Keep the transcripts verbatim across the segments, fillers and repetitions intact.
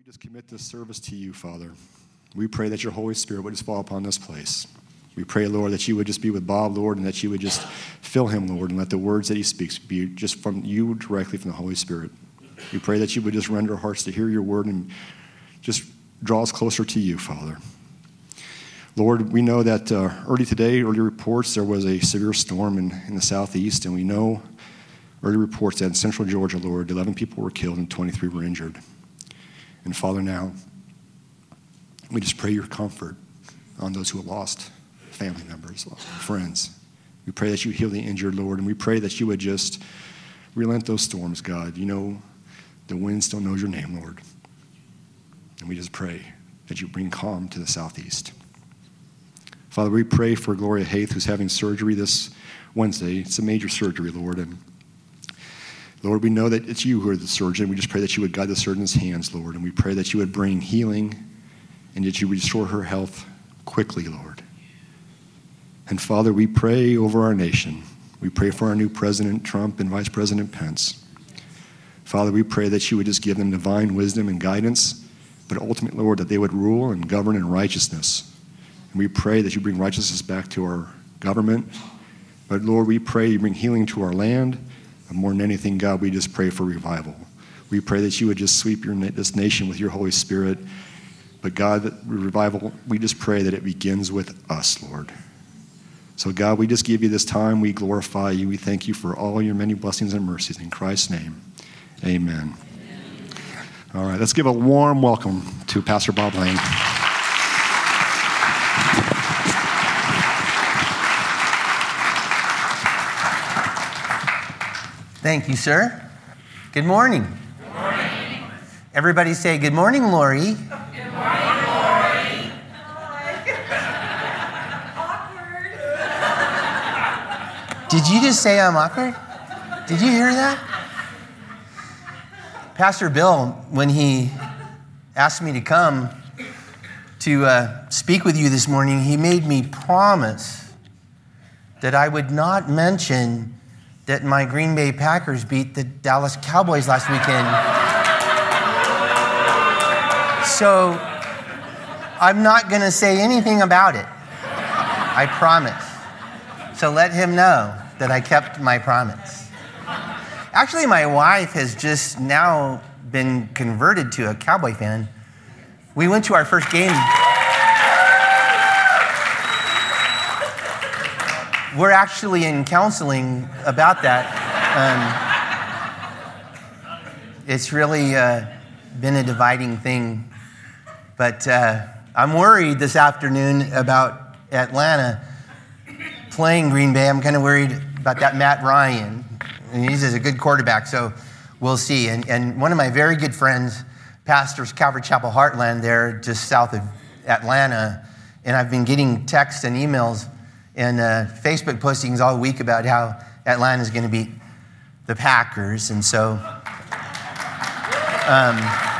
just commit this service to you, Father. We pray that your Holy Spirit would just fall upon this place. We pray, Lord, that you would just be with Bob, Lord, and that you would just fill him, Lord, and let the words that he speaks be just from you directly from the Holy Spirit. We pray that you would just render our hearts to hear your word and just draw us closer to you, Father. Lord, we know that uh, early today, early reports, there was a severe storm in, in the southeast, and we know early reports that in central Georgia, Lord, eleven people were killed and twenty-three were injured. And Father, now, we just pray your comfort on those who have lost family members, lost friends. We pray that you heal the injured, Lord, and we pray that you would just relent those storms, God. You know the wind still knows your name, Lord. And we just pray that you bring calm to the southeast. Father, we pray for Gloria Haith, who's having surgery this Wednesday. It's a major surgery, Lord, and Lord, we know that it's you who are the surgeon. We just pray that you would guide the surgeon's hands, Lord, and we pray that you would bring healing and that you would restore her health quickly, Lord. And Father, we pray over our nation. We pray for our new President Trump and Vice President Pence. Father, we pray that you would just give them divine wisdom and guidance, but ultimately, Lord, that they would rule and govern in righteousness. And we pray that you bring righteousness back to our government. But Lord, we pray you bring healing to our land. And more than anything, God, we just pray for revival. We pray that you would just sweep your, this nation with your Holy Spirit. But God, that revival, we just pray that it begins with us, Lord. So God, we just give you this time. We glorify you. We thank you for all your many blessings and mercies. In Christ's name, amen. Amen. All right, let's give a warm welcome to Pastor Bob Lane. Thank you, sir. Good morning. Good morning. Everybody say, good morning, Lori. Good morning, Lori. Awkward. Did you just say I'm awkward? Did you hear that? Pastor Bill, when he asked me to come to uh, speak with you this morning, he made me promise that I would not mention that my Green Bay Packers beat the Dallas Cowboys last weekend. So I'm not going to say anything about it. I promise. So let him know that I kept my promise. Actually, my wife has just now been converted to a Cowboy fan. We went to our first game. We're actually in counseling about that. Um, it's really uh, been a dividing thing. But uh, I'm worried this afternoon about Atlanta playing Green Bay. I'm kind of worried about that Matt Ryan. And he's a good quarterback, so we'll see. And, and one of my very good friends pastors Calvary Chapel Heartland there just south of Atlanta. And I've been getting texts and emails and uh, Facebook postings all week about how Atlanta is going to beat the Packers. And so um,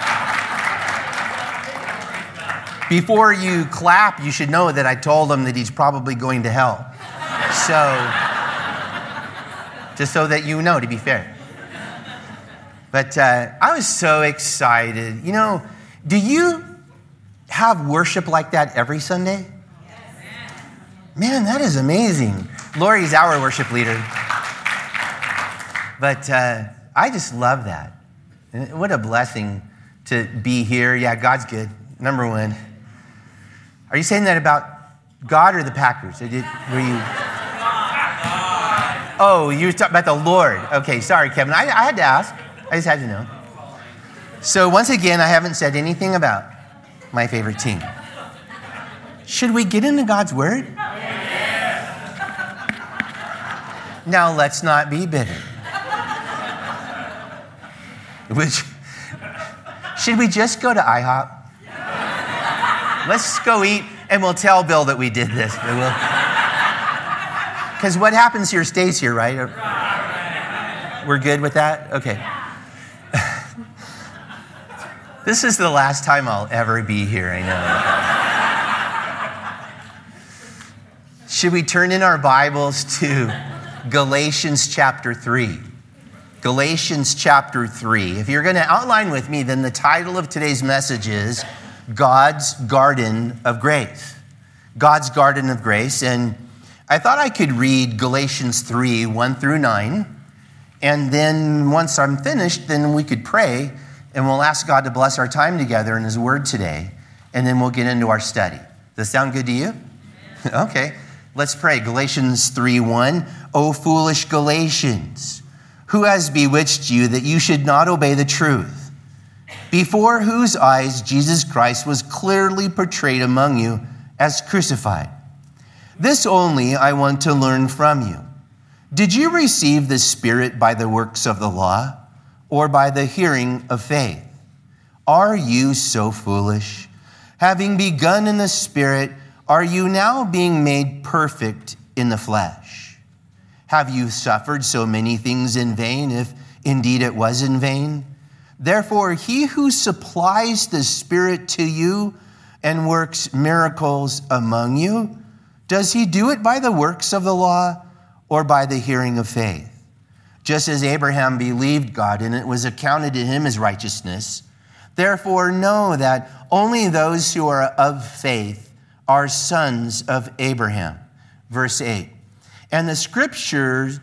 before you clap, you should know that I told him that he's probably going to hell. So just so that you know, to be fair. But uh, I was so excited. You know, do you have worship like that every Sunday? Man, that is amazing. Lori's our worship leader. But uh, I just love that. And what a blessing to be here. Yeah, God's good. Number one. Are you saying that about God or the Packers? Or did, were you? Oh, you were talking about the Lord. Okay, sorry, Kevin. I, I had to ask. I just had to know. So once again, I haven't said anything about my favorite team. Should we get into God's word? Now, let's not be bitter. Which, should we just go to IHOP? Let's go eat, and we'll tell Bill that we did this. Because what happens here stays here, right? We're good with that? Okay. This is the last time I'll ever be here, I know. Should we turn in our Bibles to Galatians chapter three? Galatians chapter three. If you're going to outline with me, then the title of today's message is God's Garden of Grace. God's Garden of Grace. And I thought I could read Galatians three, one through nine. And then once I'm finished, then we could pray and we'll ask God to bless our time together in His Word today. And then we'll get into our study. Does that sound good to you? Okay, let's pray. Galatians three, one. O foolish Galatians, who has bewitched you that you should not obey the truth, before whose eyes Jesus Christ was clearly portrayed among you as crucified? This only I want to learn from you. Did you receive the Spirit by the works of the law or by the hearing of faith? Are you so foolish? Having begun in the Spirit, are you now being made perfect in the flesh? Have you suffered so many things in vain, if indeed it was in vain? Therefore, he who supplies the Spirit to you and works miracles among you, does he do it by the works of the law or by the hearing of faith? Just as Abraham believed God and it was accounted to him as righteousness, therefore know that only those who are of faith are sons of Abraham. Verse eight. And the scriptures,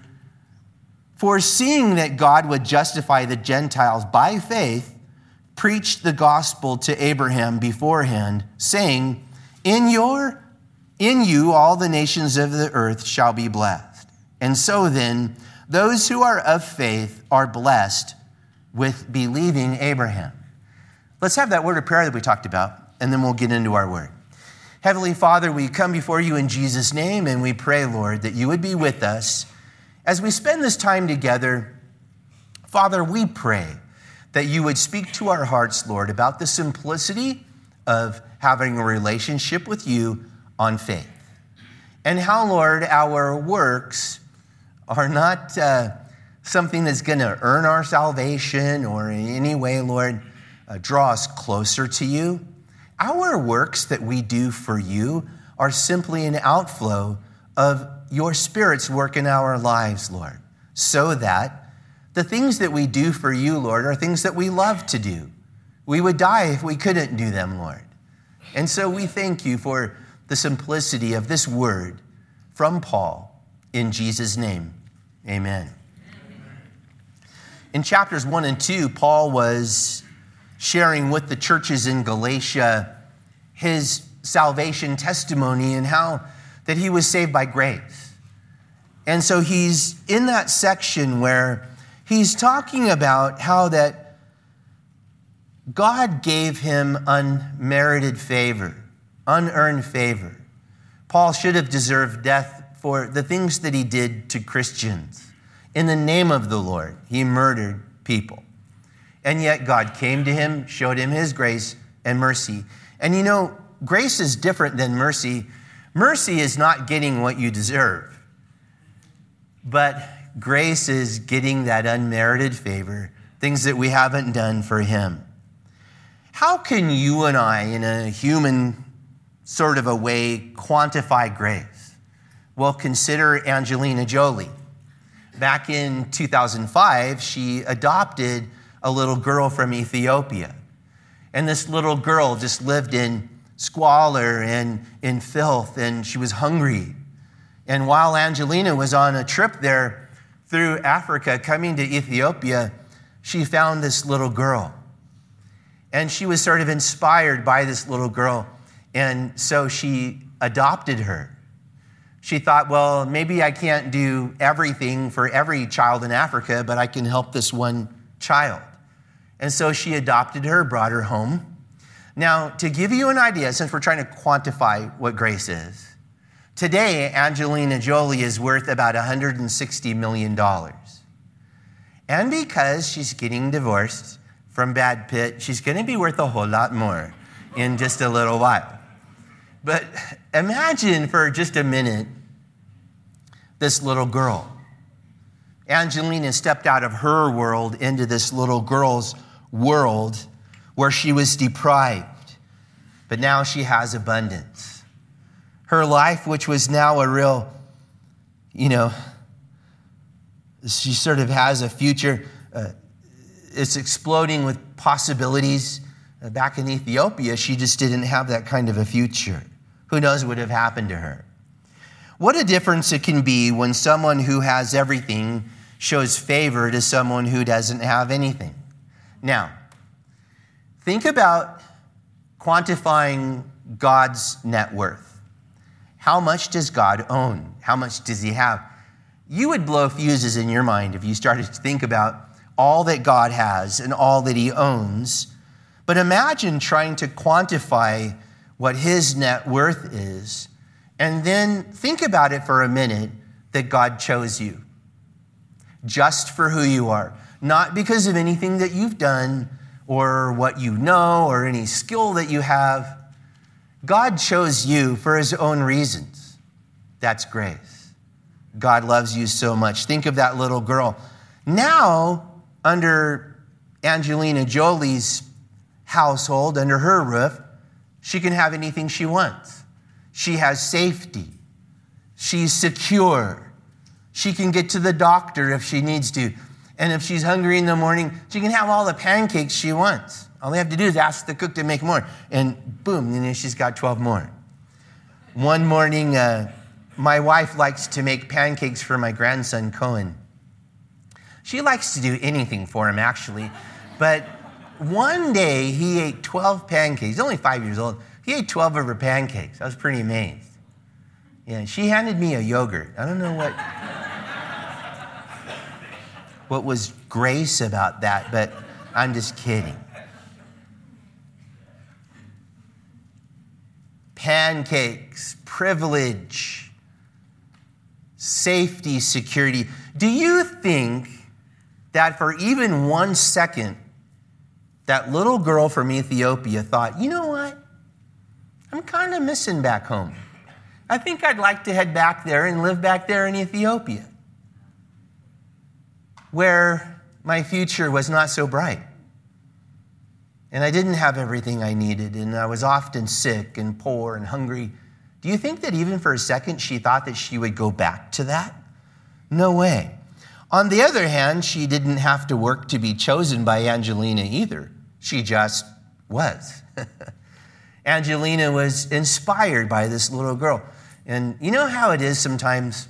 foreseeing that God would justify the Gentiles by faith, preached the gospel to Abraham beforehand, saying, In your, in you all the nations of the earth shall be blessed. And so then, those who are of faith are blessed with believing Abraham. Let's have that word of prayer that we talked about, and then we'll get into our word. Heavenly Father, we come before you in Jesus' name, and we pray, Lord, that you would be with us as we spend this time together. Father, we pray that you would speak to our hearts, Lord, about the simplicity of having a relationship with you on faith, and how, Lord, our works are not uh, something that's going to earn our salvation or in any way, Lord, uh, draw us closer to you. Our works that we do for you are simply an outflow of your Spirit's work in our lives, Lord, so that the things that we do for you, Lord, are things that we love to do. We would die if we couldn't do them, Lord. And so we thank you for the simplicity of this word from Paul in Jesus' name. Amen. In chapters one and two, Paul was sharing with the churches in Galatia his salvation testimony and how that he was saved by grace. And so he's in that section where he's talking about how that God gave him unmerited favor, unearned favor. Paul should have deserved death for the things that he did to Christians. In the name of the Lord, he murdered people. And yet God came to him, showed him his grace and mercy. And you know, grace is different than mercy. Mercy is not getting what you deserve. But grace is getting that unmerited favor, things that we haven't done for him. How can you and I, in a human sort of a way, quantify grace? Well, consider Angelina Jolie. Back in two thousand five, she adopted a little girl from Ethiopia. And this little girl just lived in squalor and in filth, and she was hungry. And while Angelina was on a trip there through Africa, coming to Ethiopia, she found this little girl. And she was sort of inspired by this little girl. And so she adopted her. She thought, well, maybe I can't do everything for every child in Africa, but I can help this one child. And so she adopted her, brought her home. Now, to give you an idea, since we're trying to quantify what grace is, today, Angelina Jolie is worth about one hundred sixty million dollars. And because she's getting divorced from Brad Pitt, she's going to be worth a whole lot more in just a little while. But imagine for just a minute this little girl. Angelina stepped out of her world into this little girl's world where she was deprived, but now she has abundance. Her life, which was now a real, you know, she sort of has a future. Uh, it's exploding with possibilities. Uh, back in Ethiopia, she just didn't have that kind of a future. Who knows what would have happened to her? What a difference it can be when someone who has everything shows favor to someone who doesn't have anything. Now, think about quantifying God's net worth. How much does God own? How much does he have? You would blow fuses in your mind if you started to think about all that God has and all that he owns. But imagine trying to quantify what his net worth is, and then think about it for a minute that God chose you just for who you are, not because of anything that you've done or what you know or any skill that you have. God chose you for his own reasons. That's grace. God loves you so much. Think of that little girl. Now, under Angelina Jolie's household, under her roof, she can have anything she wants. She has safety. She's secure. She can get to the doctor if she needs to. And if she's hungry in the morning, she can have all the pancakes she wants. All they have to do is ask the cook to make more. And boom, and then she's got twelve more. One morning, uh, my wife likes to make pancakes for my grandson, Cohen. She likes to do anything for him, actually. But one day, he ate twelve pancakes. He's only five years old. He ate twelve of her pancakes. I was pretty amazed. Yeah, she handed me a yogurt. I don't know what, what was grace about that, but I'm just kidding. Pancakes, privilege, safety, security. Do you think that for even one second, that little girl from Ethiopia thought, you know what? I'm kind of missing back home. I think I'd like to head back there and live back there in Ethiopia, where my future was not so bright. And I didn't have everything I needed, and I was often sick and poor and hungry. Do you think that even for a second she thought that she would go back to that? No way. On the other hand, she didn't have to work to be chosen by Angelina either. She just was. Angelina was inspired by this little girl. And you know how it is sometimes?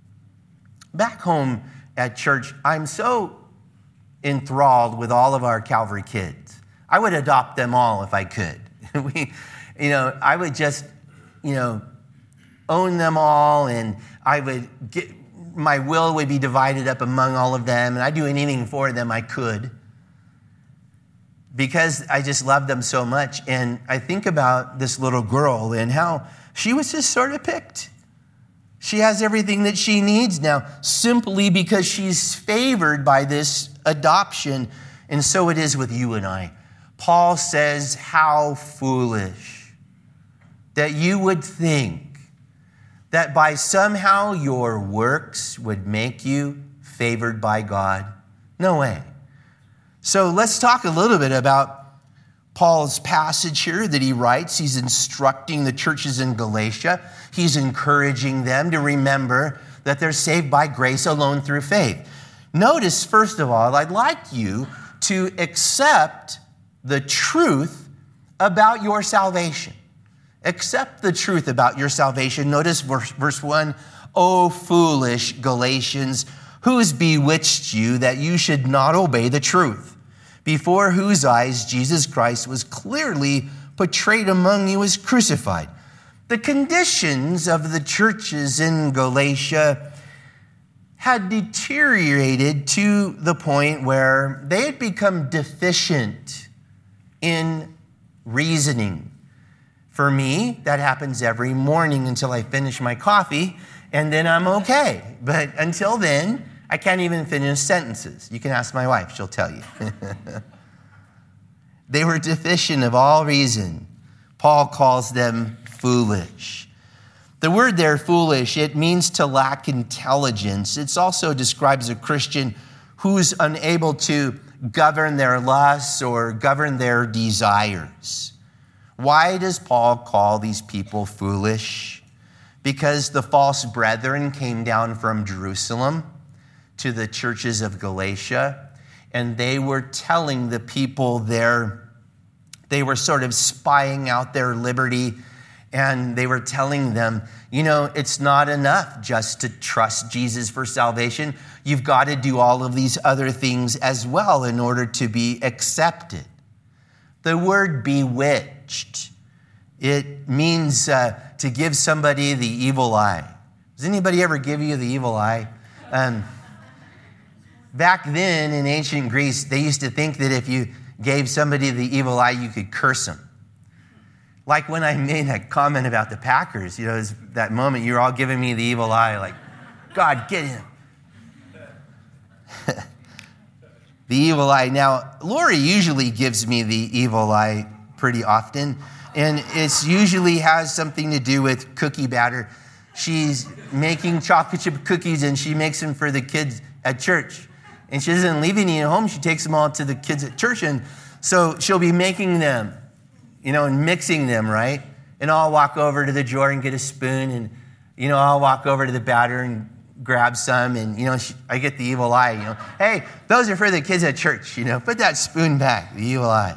Back home at church, I'm so enthralled with all of our Calvary kids. I would adopt them all if I could. we, you know, I would just, you know, own them all, and I would get, my will would be divided up among all of them, and I'd do anything for them I could because I just loved them so much. And I think about this little girl and how she was just sort of picked. She has everything that she needs now simply because she's favored by this adoption. And so it is with you and I. Paul says, how foolish that you would think that by somehow your works would make you favored by God. No way. So let's talk a little bit about Paul's passage here that he writes. He's instructing the churches in Galatia. He's encouraging them to remember that they're saved by grace alone through faith. Notice, first of all, I'd like you to accept the truth about your salvation. Accept the truth about your salvation. Notice verse, verse one, O foolish Galatians, who's bewitched you that you should not obey the truth, before whose eyes Jesus Christ was clearly portrayed among you as crucified. The conditions of the churches in Galatia had deteriorated to the point where they had become deficient in reasoning. For me, that happens every morning until I finish my coffee, and then I'm okay. But until then, I can't even finish sentences. You can ask my wife, she'll tell you. They were deficient of all reason. Paul calls them foolish. The word there, foolish, it means to lack intelligence. It also describes a Christian who's unable to govern their lusts or govern their desires. Why does Paul call these people foolish? Because the false brethren came down from Jerusalem to the churches of Galatia, and they were telling the people there, they were sort of spying out their liberty, and they were telling them, you know, it's not enough just to trust Jesus for salvation. You've got to do all of these other things as well in order to be accepted. The word bewitched, it means uh, to give somebody the evil eye. Does anybody ever give you the evil eye? Um, back then in ancient Greece, they used to think that if you gave somebody the evil eye, you could curse them. Like when I made that comment about the Packers, you know, it was that moment you were all giving me the evil eye, like, God, get him. The evil eye. Now, Lori usually gives me the evil eye pretty often, and it usually has something to do with cookie batter. She's making chocolate chip cookies, and she makes them for the kids at church. And she doesn't leave any at home. She takes them all to the kids at church, and so she'll be making them, you know, and mixing them, right? And I'll walk over to the drawer and get a spoon, and, you know, I'll walk over to the batter and grab some, and, you know, she, I get the evil eye, you know. Hey, those are for the kids at church, you know. Put that spoon back, the evil eye.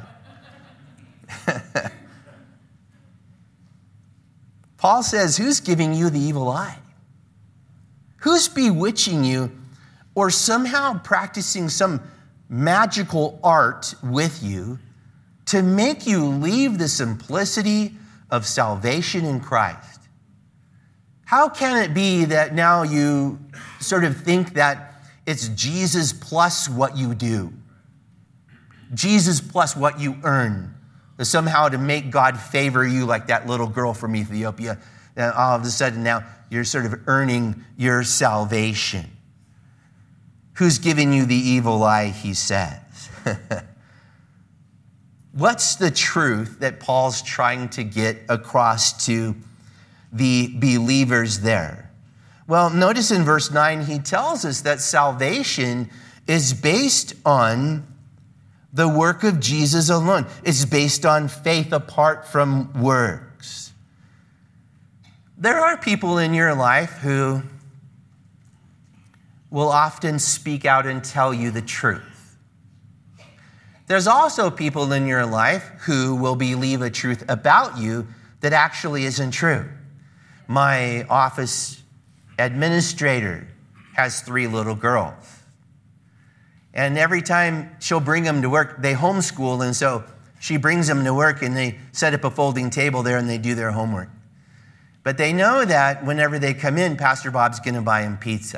Paul says, who's giving you the evil eye? Who's bewitching you or somehow practicing some magical art with you to make you leave the simplicity of salvation in Christ? How can it be that now you sort of think that it's Jesus plus what you do, Jesus plus what you earn, somehow to make God favor you like that little girl from Ethiopia, and all of a sudden now you're sort of earning your salvation? Who's giving you the evil eye, he says. What's the truth that Paul's trying to get across to the believers there? Well, notice in verse nine, he tells us that salvation is based on the work of Jesus alone. It's based on faith apart from works. There are people in your life who will often speak out and tell you the truth. There's also people in your life who will believe a truth about you that actually isn't true. My office administrator has three little girls. And every time she'll bring them to work, they homeschool, and so she brings them to work and they set up a folding table there and they do their homework. But they know that whenever they come in, Pastor Bob's going to buy them pizza.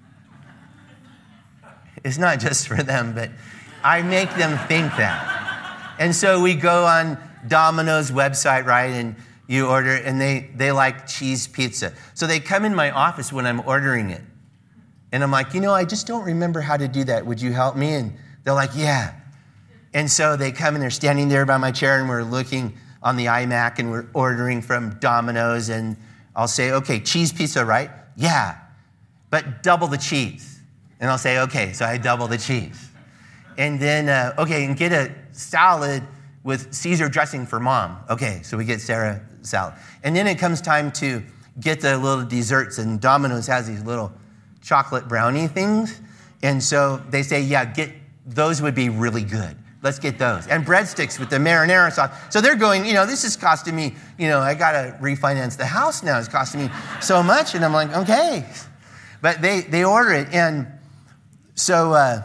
It's not just for them, but I make them think that. And so we go on Domino's website, right, and you order, and they, they like cheese pizza. So they come in my office when I'm ordering it. And I'm like, you know, I just don't remember how to do that. Would you help me? And they're like, yeah. And so they come and they're standing there by my chair, and we're looking on the iMac, and we're ordering from Domino's. And I'll say, okay, cheese pizza, right? Yeah, but double the cheese. And I'll say, okay, so I double the cheese. And then, uh, okay, and get a salad with Caesar dressing for mom. Okay, so we get Sarah salad. And then it comes time to get the little desserts, and Domino's has these little chocolate brownie things. And so they say, yeah, get those would be really good. Let's get those. And breadsticks with the marinara sauce. So they're going, you know, this is costing me, you know, I got to refinance the house now. It's costing me so much. And I'm like, okay. But they, they order it. And so, uh,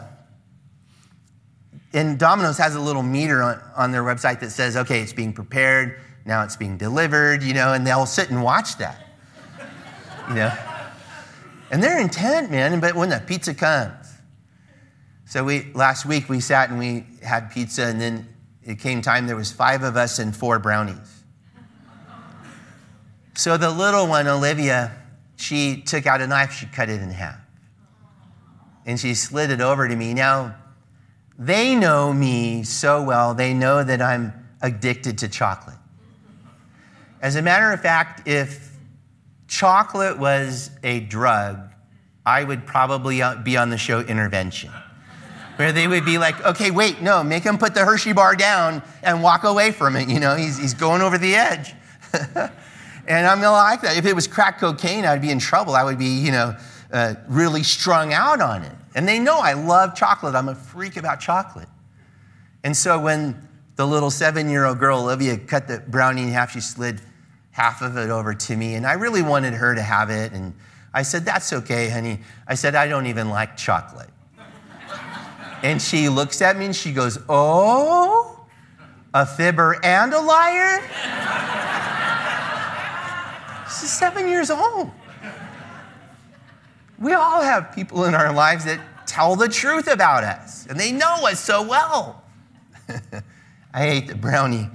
and Domino's has a little meter on, on their website that says, okay, it's being prepared. Now it's being delivered, you know, and they'll sit and watch that, you know. And they're intent, man, but when the pizza comes. So we last week we sat and we had pizza, and then it came time, there was five of us and four brownies. So the little one, Olivia, she took out a knife, she cut it in half. And she slid it over to me. Now, they know me so well, they know that I'm addicted to chocolate. As a matter of fact, if chocolate was a drug, I would probably be on the show Intervention, where they would be like, okay, wait, no, make him put the Hershey bar down and walk away from it. You know, he's, he's going over the edge. And I'm going to like that. If it was crack cocaine, I'd be in trouble. I would be, you know, uh, really strung out on it. And they know I love chocolate. I'm a freak about chocolate. And so when the little seven-year-old girl, Olivia, cut the brownie in half, she slid half of it over to me. And I really wanted her to have it. And I said, that's okay, honey. I said, I don't even like chocolate. And she looks at me and she goes, oh, a fibber and a liar? She's seven years old. We all have people in our lives that tell the truth about us, and they know us so well. I ate the brownie.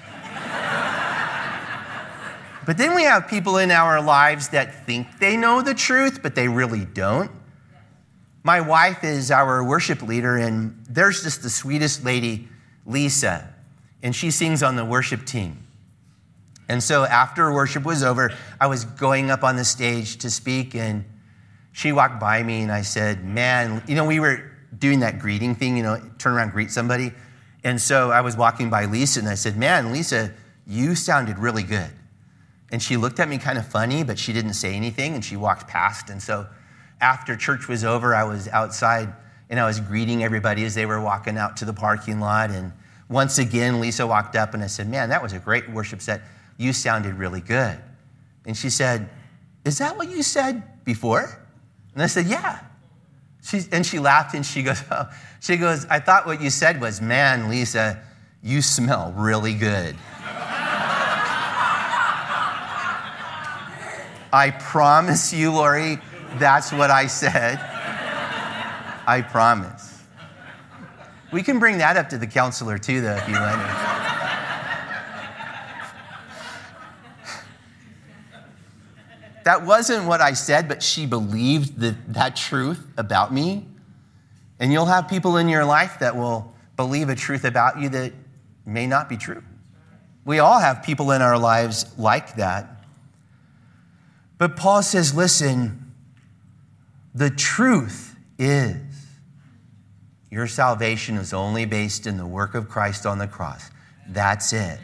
But then we have people in our lives that think they know the truth, but they really don't. My wife is our worship leader, and there's just the sweetest lady, Lisa, and she sings on the worship team. And so after worship was over, I was going up on the stage to speak, and she walked by me, and I said, man, you know, we were doing that greeting thing, you know, turn around, greet somebody. And so I was walking by Lisa, and I said, man, Lisa, you sounded really good. And she looked at me kind of funny, but she didn't say anything, and she walked past. And so after church was over, I was outside, and I was greeting everybody as they were walking out to the parking lot. And once again, Lisa walked up, and I said, man, that was a great worship set. You sounded really good. And she said, is that what you said before? And I said, yeah. She, and she laughed, and she goes, oh. She goes, I thought what you said was, man, Lisa, you smell really good. I promise you, Lori, that's what I said. I promise. We can bring that up to the counselor too, though, if you want to. That wasn't what I said, but she believed the, that truth about me. And you'll have people in your life that will believe a truth about you that may not be true. We all have people in our lives like that. But Paul says, listen, the truth is your salvation is only based in the work of Christ on the cross. That's it.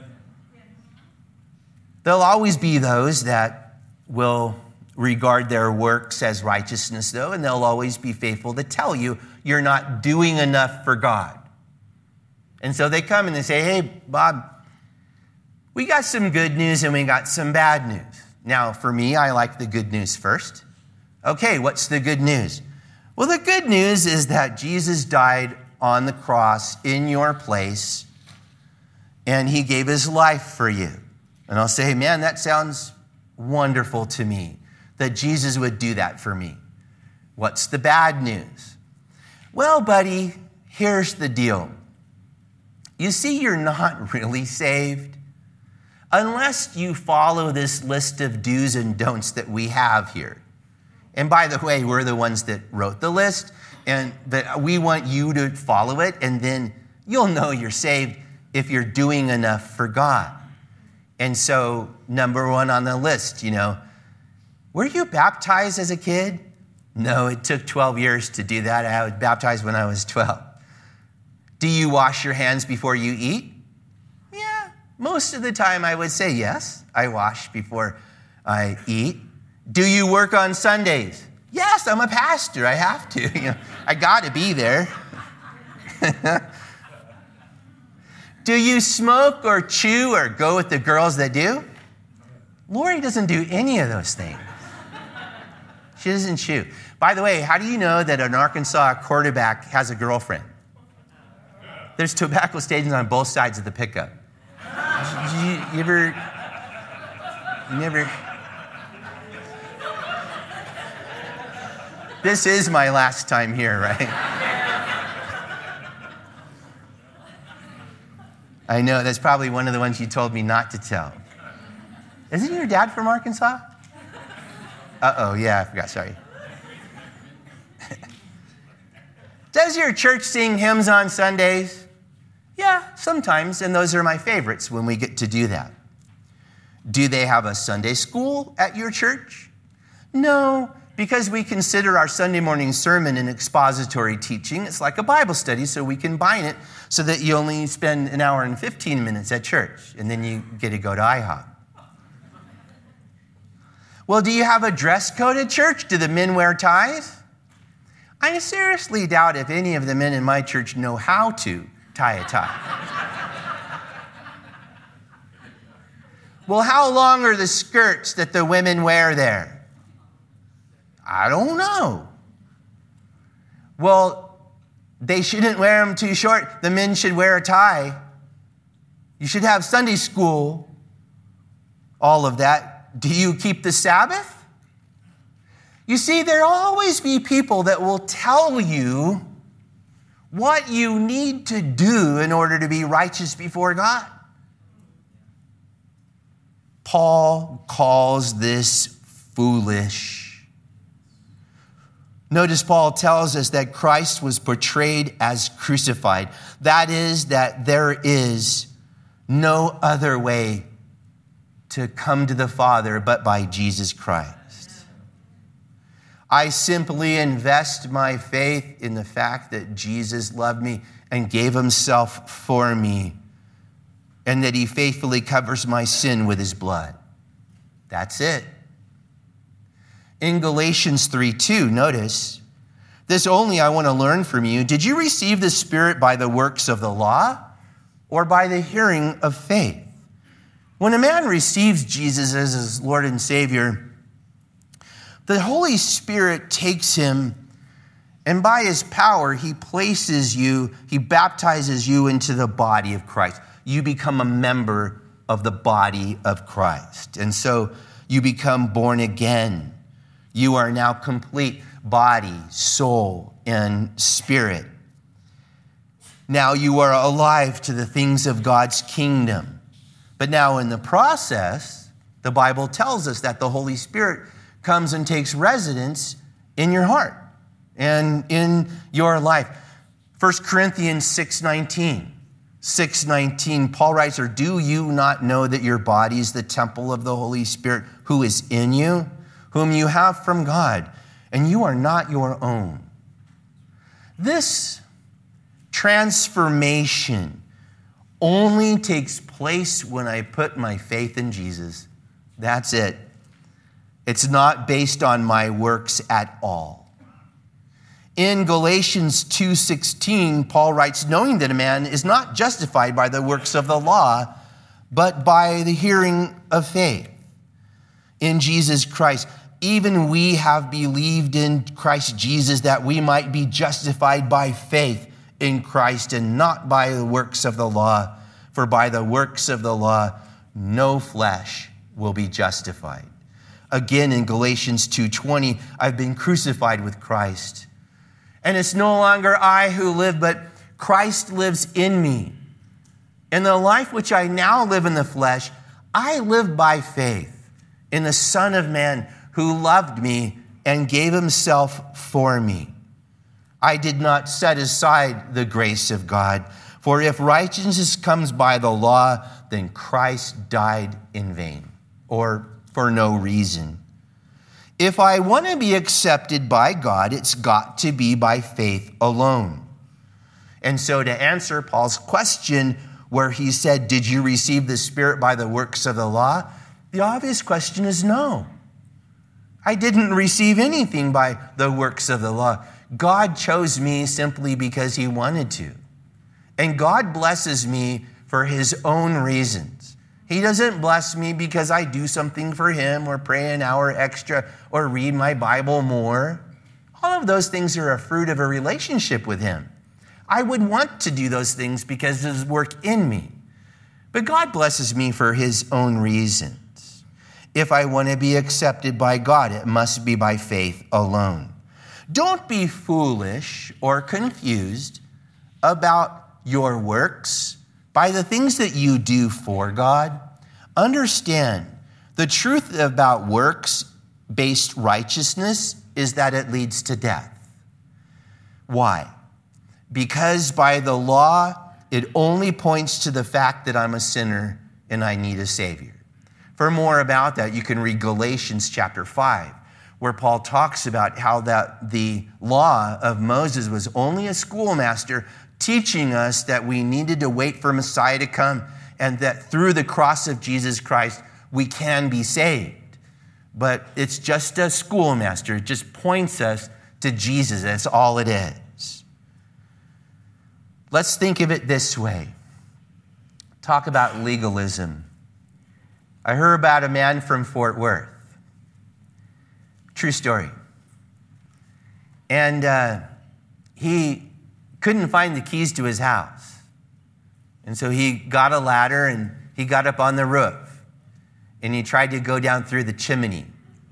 There'll always be those that will regard their works as righteousness, though, and they'll always be faithful to tell you you're not doing enough for God. And so they come and they say, hey, Bob, we got some good news and we got some bad news. Now, for me, I like the good news first. Okay, what's the good news? Well, the good news is that Jesus died on the cross in your place, and he gave his life for you. And I'll say, man, that sounds wonderful to me, that Jesus would do that for me. What's the bad news? Well, buddy, here's the deal. You see, you're not really saved unless you follow this list of do's and don'ts that we have here. And by the way, we're the ones that wrote the list, and that we want you to follow it, and then you'll know you're saved if you're doing enough for God. And so, number one on the list, you know, were you baptized as a kid? No, it took twelve years to do that. I was baptized when I was twelve. Do you wash your hands before you eat? Yeah, most of the time I would say yes, I wash before I eat. Do you work on Sundays? Yes, I'm a pastor. I have to. You know, I got to be there. Do you smoke or chew or go with the girls that do? Lori doesn't do any of those things. She doesn't chew. By the way, how do you know that an Arkansas quarterback has a girlfriend? There's tobacco stains on both sides of the pickup. You, you ever, you never... This is my last time here, right? I know, that's probably one of the ones you told me not to tell. Isn't your dad from Arkansas? Uh-oh, yeah, I forgot, sorry. Does your church sing hymns on Sundays? Yeah, sometimes, and those are my favorites when we get to do that. Do they have a Sunday school at your church? No, because we consider our Sunday morning sermon an expository teaching. It's like a Bible study, so we combine it so that you only spend an hour and fifteen minutes at church, and then you get to go to IHOP. Well, do you have a dress code at church? Do the men wear ties? I seriously doubt if any of the men in my church know how to tie a tie. Well, how long are the skirts that the women wear there? I don't know. Well, they shouldn't wear them too short. The men should wear a tie. You should have Sunday school, all of that. Do you keep the Sabbath? You see, there'll always be people that will tell you what you need to do in order to be righteous before God. Paul calls this foolish. Notice Paul tells us that Christ was portrayed as crucified. That is, that there is no other way to come to the Father but by Jesus Christ. I simply invest my faith in the fact that Jesus loved me and gave himself for me, and that he faithfully covers my sin with his blood. That's it. In Galatians three two, notice, this only I want to learn from you. Did you receive the Spirit by the works of the law or by the hearing of faith? When a man receives Jesus as his Lord and Savior, the Holy Spirit takes him, and by his power, he places you, he baptizes you into the body of Christ. You become a member of the body of Christ. And so you become born again. You are now complete body, soul, and spirit. Now you are alive to the things of God's kingdom. But now in the process, the Bible tells us that the Holy Spirit comes and takes residence in your heart and in your life. First Corinthians six nineteen. six nineteen, Paul writes, or do you not know that your body is the temple of the Holy Spirit who is in you, whom you have from God, and you are not your own? This transformation only takes place when I put my faith in Jesus. That's it. It's not based on my works at all. In Galatians two sixteen, Paul writes, knowing that a man is not justified by the works of the law, but by the hearing of faith in Jesus Christ. Even we have believed in Christ Jesus that we might be justified by faith in Christ and not by the works of the law. For by the works of the law, no flesh will be justified. Again, in Galatians two twenty, I've been crucified with Christ. And it's no longer I who live, but Christ lives in me. In the life which I now live in the flesh, I live by faith in the Son of Man who loved me and gave himself for me. I did not set aside the grace of God, for if righteousness comes by the law, then Christ died in vain, or for no reason. If I want to be accepted by God, it's got to be by faith alone. And so to answer Paul's question where he said, did you receive the Spirit by the works of the law? The obvious question is no. I didn't receive anything by the works of the law. God chose me simply because he wanted to. And God blesses me for his own reasons. He doesn't bless me because I do something for him or pray an hour extra or read my Bible more. All of those things are a fruit of a relationship with him. I would want to do those things because of his work in me. But God blesses me for his own reasons. If I want to be accepted by God, it must be by faith alone. Don't be foolish or confused about your works by the things that you do for God. Understand, the truth about works-based righteousness is that it leads to death. Why? Because by the law, it only points to the fact that I'm a sinner and I need a Savior. For more about that, you can read Galatians chapter five, where Paul talks about how that the law of Moses was only a schoolmaster teaching us that we needed to wait for Messiah to come and that through the cross of Jesus Christ, we can be saved. But it's just a schoolmaster. It just points us to Jesus. That's all it is. Let's think of it this way. Talk about legalism. I heard about a man from Fort Worth. True story. And uh, he couldn't find the keys to his house. And so he got a ladder and he got up on the roof. And he tried to go down through the chimney.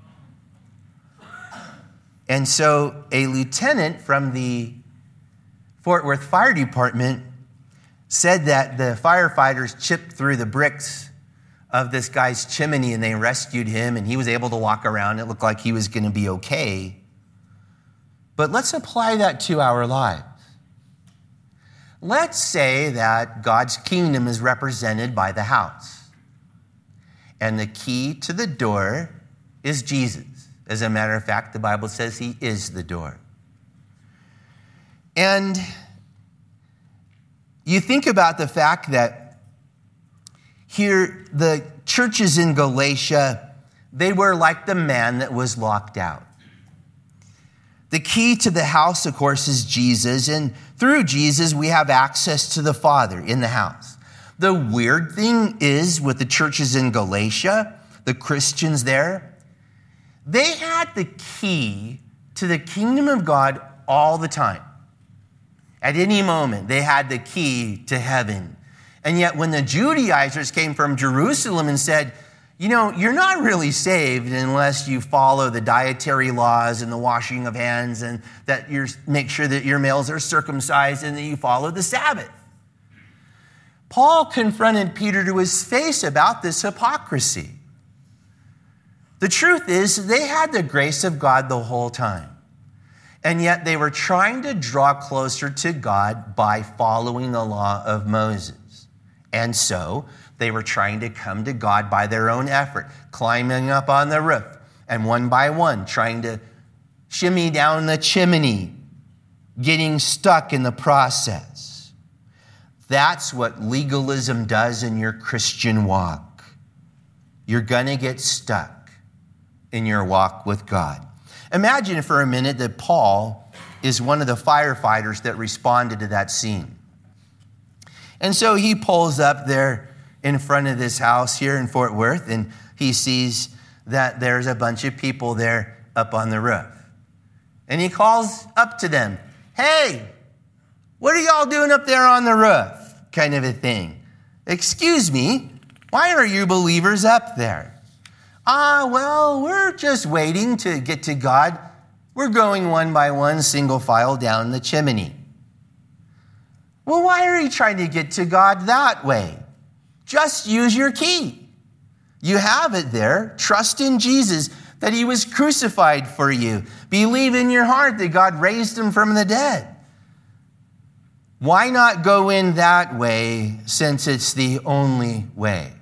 And so a lieutenant from the Fort Worth Fire Department said that the firefighters chipped through the bricks of this guy's chimney and they rescued him and he was able to walk around. It looked like he was going to be okay. But let's apply that to our lives. Let's say that God's kingdom is represented by the house. And the key to the door is Jesus. As a matter of fact, the Bible says he is the door. And you think about the fact that here, the churches in Galatia, they were like the man that was locked out. The key to the house, of course, is Jesus. And through Jesus, we have access to the Father in the house. The weird thing is with the churches in Galatia, the Christians there, they had the key to the kingdom of God all the time. At any moment, they had the key to heaven. And yet when the Judaizers came from Jerusalem and said, you know, you're not really saved unless you follow the dietary laws and the washing of hands and that you make sure that your males are circumcised and that you follow the Sabbath. Paul confronted Peter to his face about this hypocrisy. The truth is, they had the grace of God the whole time. And yet they were trying to draw closer to God by following the law of Moses. And so they were trying to come to God by their own effort, climbing up on the roof and one by one trying to shimmy down the chimney, getting stuck in the process. That's what legalism does in your Christian walk. You're going to get stuck in your walk with God. Imagine for a minute that Paul is one of the firefighters that responded to that scene. And so he pulls up there in front of this house here in Fort Worth, and he sees that there's a bunch of people there up on the roof. And he calls up to them, hey, what are y'all doing up there on the roof? Kind of a thing. Excuse me, why are you believers up there? Ah, well, we're just waiting to get to God. We're going one by one, single file down the chimney. Well, why are you trying to get to God that way? Just use your key. You have it there. Trust in Jesus, that he was crucified for you. Believe in your heart that God raised him from the dead. Why not go in that way since it's the only way?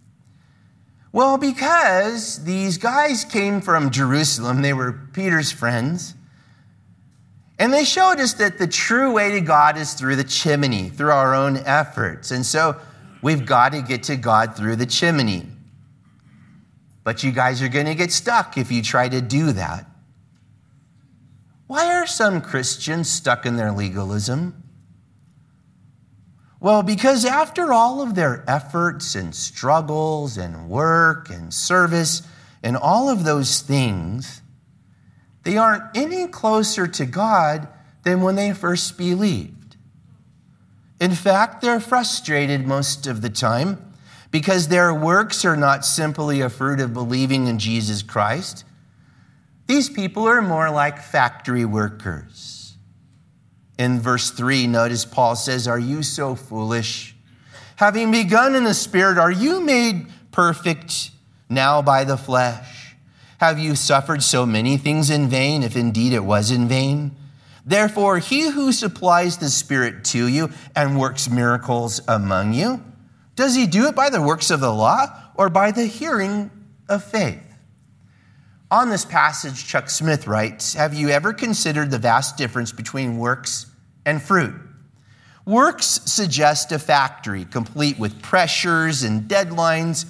Well, because these guys came from Jerusalem. They were Peter's friends. And they showed us that the true way to God is through the chimney, through our own efforts. And so we've got to get to God through the chimney. But you guys are going to get stuck if you try to do that. Why are some Christians stuck in their legalism? Well, because after all of their efforts and struggles and work and service and all of those things, they aren't any closer to God than when they first believed. In fact, they're frustrated most of the time because their works are not simply a fruit of believing in Jesus Christ. These people are more like factory workers. In verse three, notice Paul says, are you so foolish? Having begun in the Spirit, are you made perfect now by the flesh? Have you suffered so many things in vain, if indeed it was in vain? Therefore, he who supplies the Spirit to you and works miracles among you, does he do it by the works of the law or by the hearing of faith? On this passage, Chuck Smith writes, have you ever considered the vast difference between works and fruit? Works suggest a factory complete with pressures and deadlines,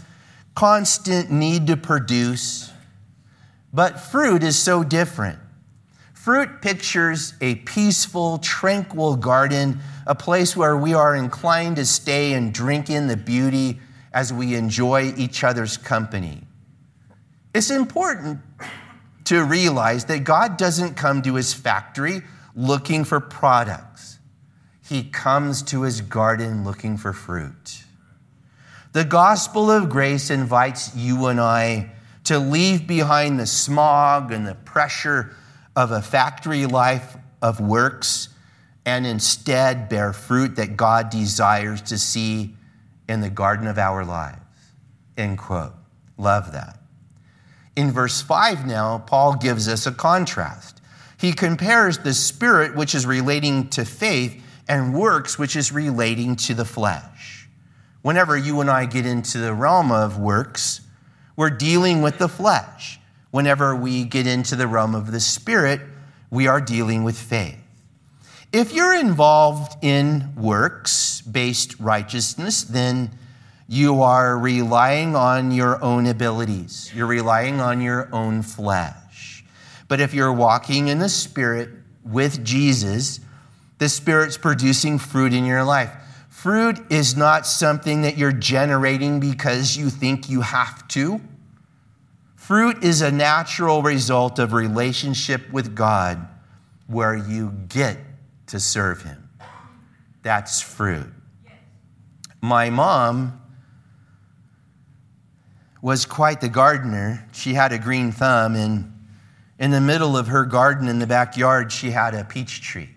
constant need to produce. But fruit is so different. Fruit pictures a peaceful, tranquil garden, a place where we are inclined to stay and drink in the beauty as we enjoy each other's company. It's important to realize that God doesn't come to his factory looking for products. He comes to his garden looking for fruit. The gospel of grace invites you and I to leave behind the smog and the pressure of a factory life of works and instead bear fruit that God desires to see in the garden of our lives. End quote. Love that. In verse five now, Paul gives us a contrast. He compares the spirit, which is relating to faith, and works, which is relating to the flesh. Whenever you and I get into the realm of works, we're dealing with the flesh. Whenever we get into the realm of the spirit, we are dealing with faith. If you're involved in works-based righteousness, then you are relying on your own abilities. You're relying on your own flesh. But if you're walking in the Spirit with Jesus, the Spirit's producing fruit in your life. Fruit is not something that you're generating because you think you have to. Fruit is a natural result of relationship with God where you get to serve him. That's fruit. My mom was quite the gardener. She had a green thumb, and in the middle of her garden in the backyard, she had a peach tree.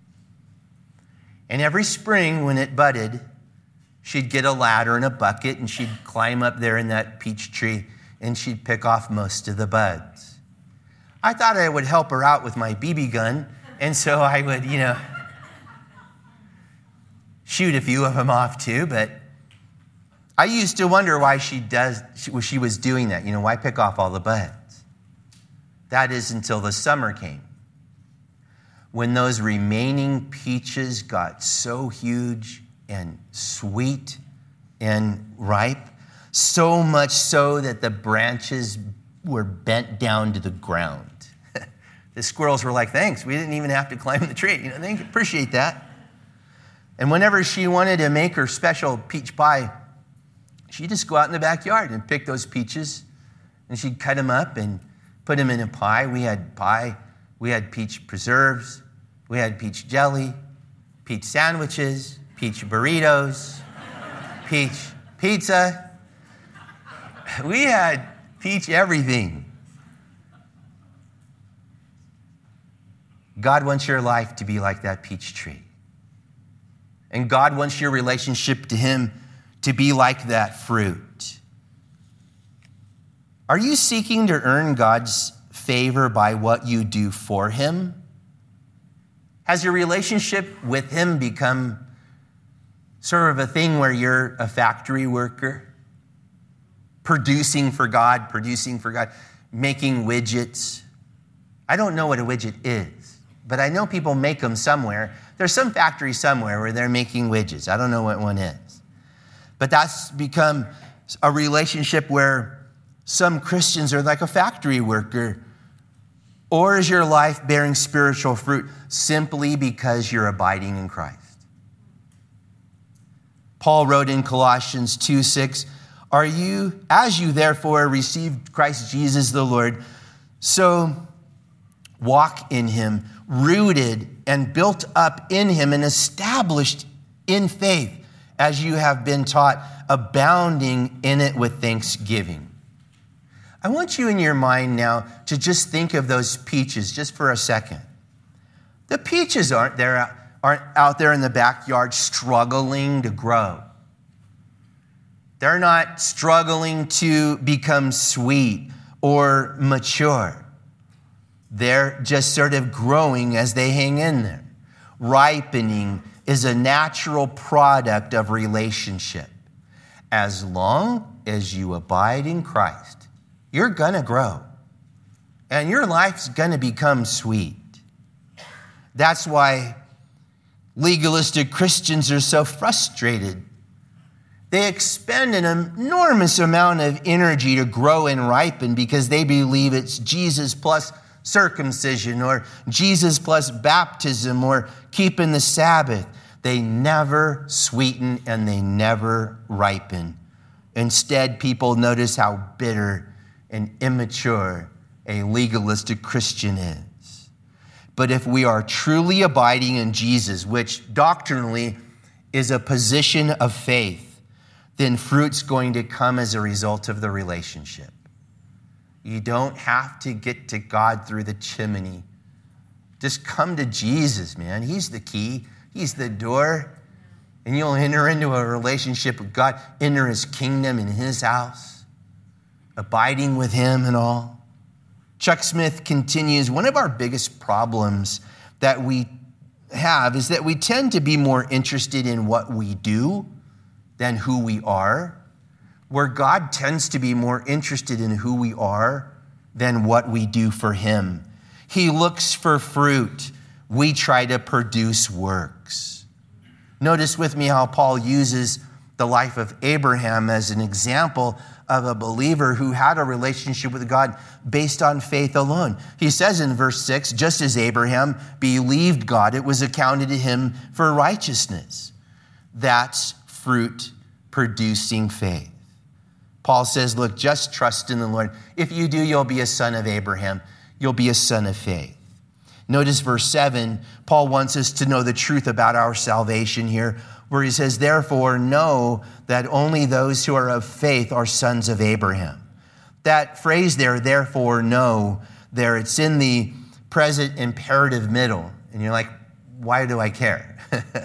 And every spring when it budded, she'd get a ladder and a bucket, and she'd climb up there in that peach tree, and she'd pick off most of the buds. I thought I would help her out with my B B gun, and so I would, you know, shoot a few of them off too, but I used to wonder why she does. She was doing that. You know, why pick off all the buds? That is until the summer came, when those remaining peaches got so huge and sweet and ripe, so much so that the branches were bent down to the ground. The squirrels were like, "Thanks, we didn't even have to climb the tree. You know, they appreciate that." And whenever she wanted to make her special peach pie, she'd just go out in the backyard and pick those peaches, and she'd cut them up and put them in a pie. We had pie, we had peach preserves, we had peach jelly, peach sandwiches, peach burritos, peach pizza. We had peach everything. God wants your life to be like that peach tree. And God wants your relationship to him to be like that fruit. Are you seeking to earn God's favor by what you do for him? Has your relationship with him become sort of a thing where you're a factory worker? Producing for God, producing for God, making widgets. I don't know what a widget is, but I know people make them somewhere. There's some factory somewhere where they're making widgets. I don't know what one is. But that's become a relationship where some Christians are like a factory worker. Or is your life bearing spiritual fruit simply because you're abiding in Christ? Paul wrote in Colossians two six, Are you, as you therefore received Christ Jesus the Lord, so walk in him, rooted and built up in him and established in faith, as you have been taught, abounding in it with thanksgiving. I want you in your mind now to just think of those peaches just for a second. The peaches aren't there, aren't out there in the backyard struggling to grow. They're not struggling to become sweet or mature. They're just sort of growing as they hang in there. Ripening is a natural product of relationship. As long as you abide in Christ, you're going to grow. And your life's going to become sweet. That's why legalistic Christians are so frustrated. They expend an enormous amount of energy to grow and ripen because they believe it's Jesus plus circumcision, or Jesus plus baptism, or keeping the Sabbath. They never sweeten and they never ripen. Instead, people notice how bitter and immature a legalistic Christian is. But if we are truly abiding in Jesus, which doctrinally is a position of faith, then fruit's going to come as a result of the relationship. You don't have to get to God through the chimney. Just come to Jesus, man. He's the key. He's the door. And you'll enter into a relationship with God, enter his kingdom in his house, abiding with him and all. Chuck Smith continues, one of our biggest problems that we have is that we tend to be more interested in what we do than who we are, where God tends to be more interested in who we are than what we do for him. He looks for fruit. We try to produce works. Notice with me how Paul uses the life of Abraham as an example of a believer who had a relationship with God based on faith alone. He says in verse six, just as Abraham believed God, it was accounted to him for righteousness. That's fruit producing faith. Paul says, look, just trust in the Lord. If you do, you'll be a son of Abraham. You'll be a son of faith. Notice verse seven, Paul wants us to know the truth about our salvation here, where he says, therefore, know that only those who are of faith are sons of Abraham. That phrase there, therefore, know, there, it's in the present imperative middle. And you're like, why do I care?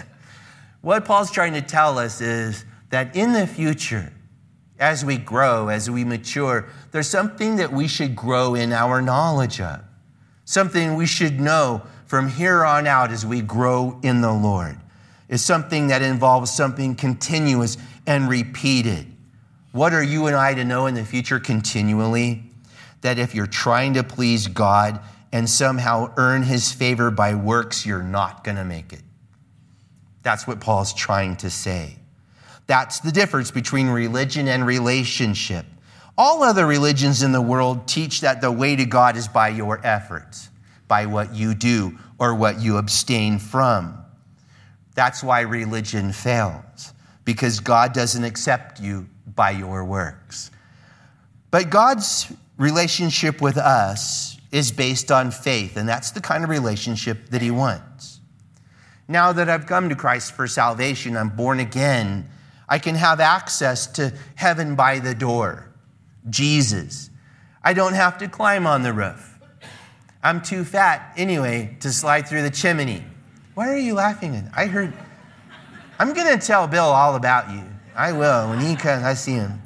What Paul's trying to tell us is that in the future, as we grow, as we mature, there's something that we should grow in our knowledge of. Something we should know from here on out as we grow in the Lord. It's something that involves something continuous and repeated. What are you and I to know in the future continually? That if you're trying to please God and somehow earn his favor by works, you're not going to make it. That's what Paul's trying to say. That's the difference between religion and relationship. All other religions in the world teach that the way to God is by your efforts, by what you do or what you abstain from. That's why religion fails, because God doesn't accept you by your works. But God's relationship with us is based on faith, and that's the kind of relationship that he wants. Now that I've come to Christ for salvation, I'm born again, I can have access to heaven by the door, Jesus. I don't have to climb on the roof. I'm too fat anyway to slide through the chimney. Why are you laughing at? I heard, I'm going to tell Bill all about you. I will. When he comes, I see him.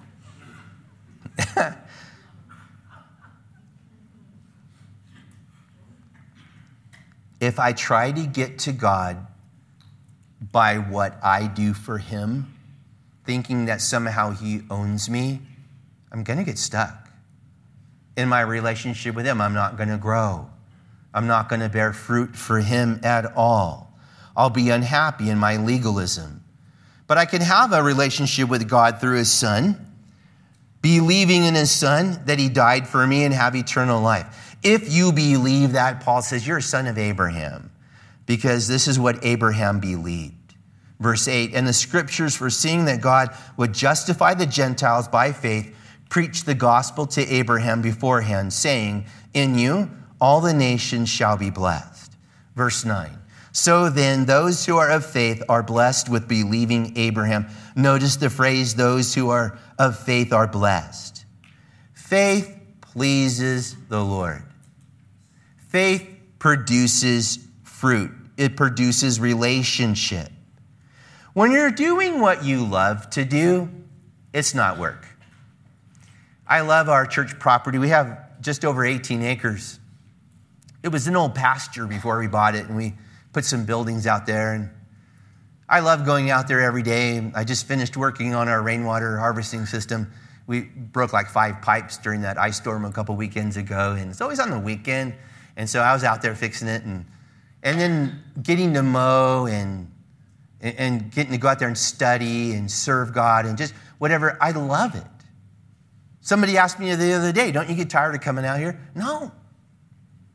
If I try to get to God by what I do for him, thinking that somehow he owns me, I'm going to get stuck. In my relationship with him, I'm not going to grow. I'm not going to bear fruit for him at all. I'll be unhappy in my legalism. But I can have a relationship with God through his son, believing in his son that he died for me and have eternal life. If you believe that, Paul says, you're a son of Abraham, because this is what Abraham believed. Verse eight, and the scriptures, foreseeing that God would justify the Gentiles by faith, preached the gospel to Abraham beforehand, saying, in you all the nations shall be blessed. Verse nine, so then those who are of faith are blessed with believing Abraham. Notice the phrase, those who are of faith are blessed. Faith pleases the Lord. Faith produces fruit. It produces relationship. When you're doing what you love to do, it's not work. I love our church property. We have just over eighteen acres. It was an old pasture before we bought it, and we put some buildings out there. And I love going out there every day. I just finished working on our rainwater harvesting system. We broke like five pipes during that ice storm a couple weekends ago, and it's always on the weekend. And so I was out there fixing it, and and then getting to mow and and getting to go out there and study and serve God and just whatever. I love it. Somebody asked me the other day, don't you get tired of coming out here? No.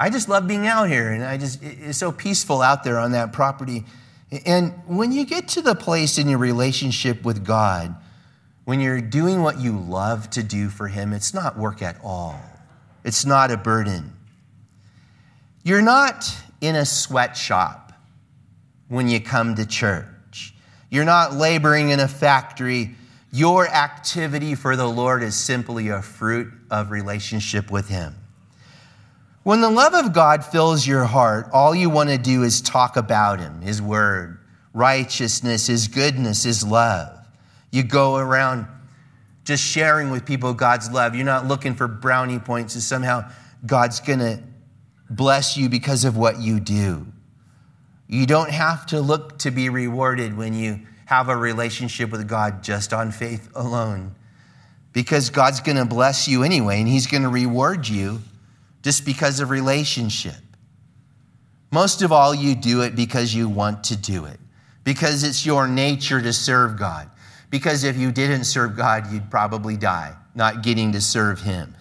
I just love being out here, and I just it's so peaceful out there on that property. And when you get to the place in your relationship with God, when you're doing what you love to do for him, it's not work at all. It's not a burden. You're not in a sweatshop when you come to church. You're not laboring in a factory. Your activity for the Lord is simply a fruit of relationship with him. When the love of God fills your heart, all you want to do is talk about him, his word, righteousness, his goodness, his love. You go around just sharing with people God's love. You're not looking for brownie points and somehow God's going to bless you because of what you do. You don't have to look to be rewarded when you have a relationship with God just on faith alone, because God's going to bless you anyway, and he's going to reward you just because of relationship. Most of all, you do it because you want to do it, because it's your nature to serve God. Because if you didn't serve God, you'd probably die, not getting to serve him.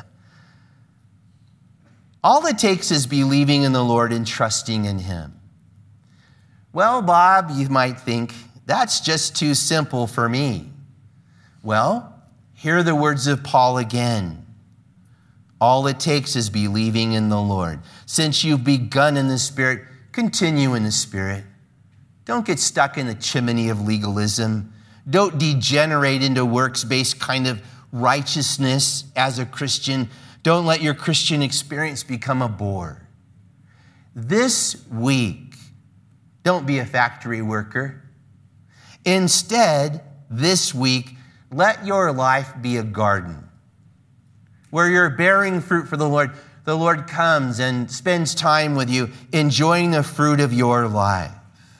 All it takes is believing in the Lord and trusting in him. Well, Bob, you might think, that's just too simple for me. Well, hear the words of Paul again. All it takes is believing in the Lord. Since you've begun in the Spirit, continue in the Spirit. Don't get stuck in the chimney of legalism. Don't degenerate into works-based kind of righteousness as a Christian. Don't let your Christian experience become a bore. This week, don't be a factory worker. Instead, this week, let your life be a garden where you're bearing fruit for the Lord. The Lord comes and spends time with you, enjoying the fruit of your life.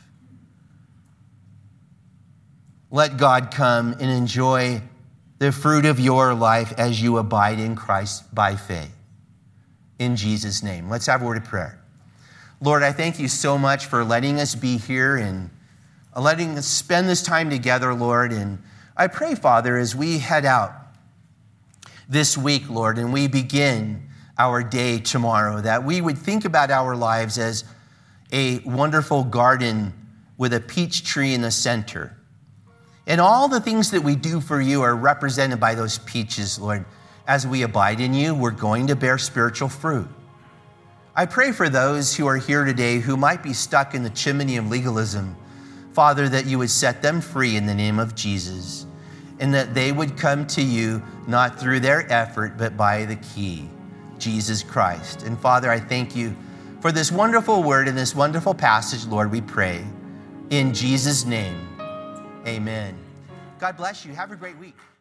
Let God come and enjoy the fruit of your life as you abide in Christ by faith. In Jesus' name. Let's have a word of prayer. Lord, I thank you so much for letting us be here and letting us spend this time together, Lord. And I pray, Father, as we head out this week, Lord, and we begin our day tomorrow, that we would think about our lives as a wonderful garden with a peach tree in the center. And all the things that we do for you are represented by those peaches, Lord. As we abide in you, we're going to bear spiritual fruit. I pray for those who are here today who might be stuck in the chimney of legalism, Father, that you would set them free in the name of Jesus, and that they would come to you not through their effort, but by the key, Jesus Christ. And Father, I thank you for this wonderful word and this wonderful passage, Lord, we pray. In Jesus' name, amen. God bless you. Have a great week.